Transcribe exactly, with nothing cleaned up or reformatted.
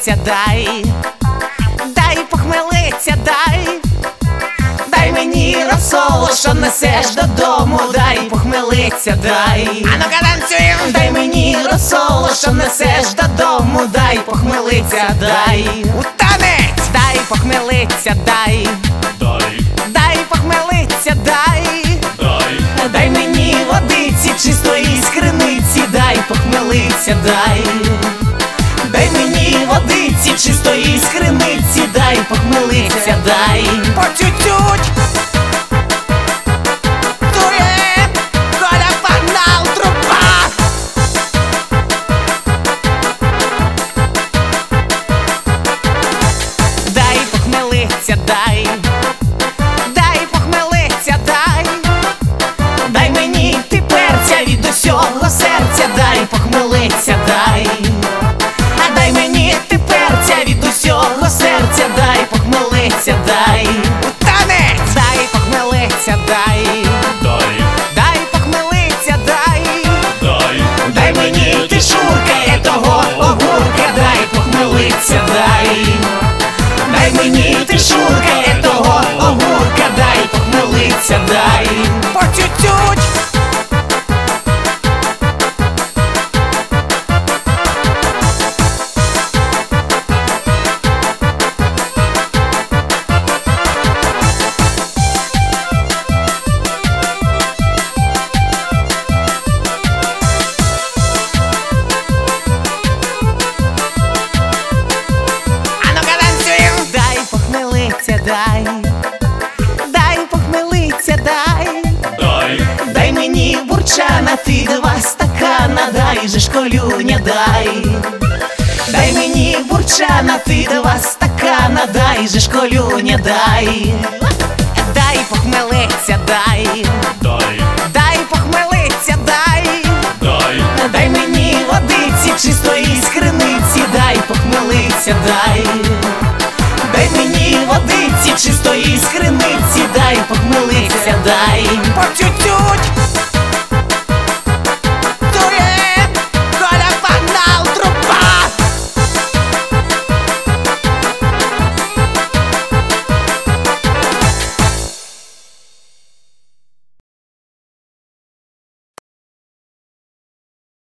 похмелиться, дай, дай похмелиться, дай, дай мені розсолу, що несеш додому, дай похмелиться, дай. А ну-ка танцюєм! Дай мені розсолу, що несеш додому, дай похмелиться, дай. У танець! Дай похмелиться, дай, Дай, дай похмелиться, дай, дай, дай мені водиці чистої з криниці, дай похмелиться, дай, дай мені водиці чистої з криниці, дай похмелиться, дай. По чуть-чуть дує, Коля погнав, трупа. Дай похмелиться, дай, дай похмелиться, дай, дай мені ти перця від усього серця, дай похмелиться, дай, а дай мені ти перця від усього серця, дай похмелиться, дай. У танець! Дай похмелиться, дай, дай, дай похмелиться, дай, дай, дай мені ти шурка того огурка, дай похмелиться, дай, дай мені ти шурка того огурка, дай похмелиться, дай. По чуть-чуть дай похмелиться, дай, дай похмелиться, дай, дай, дай мені бурчана, ти два стакана, дай же школюня, дай, дай мені бурчана, ти два стакана, дай же школюня, дай, дай похмелиться, дай, дай, дай похмелиться, дай, дай, дай мені водиці чистої з криниці, дай похмелиться, дай, дай мені водиці чистої з криниці, дай похмелиться, дай. По чуть-чуть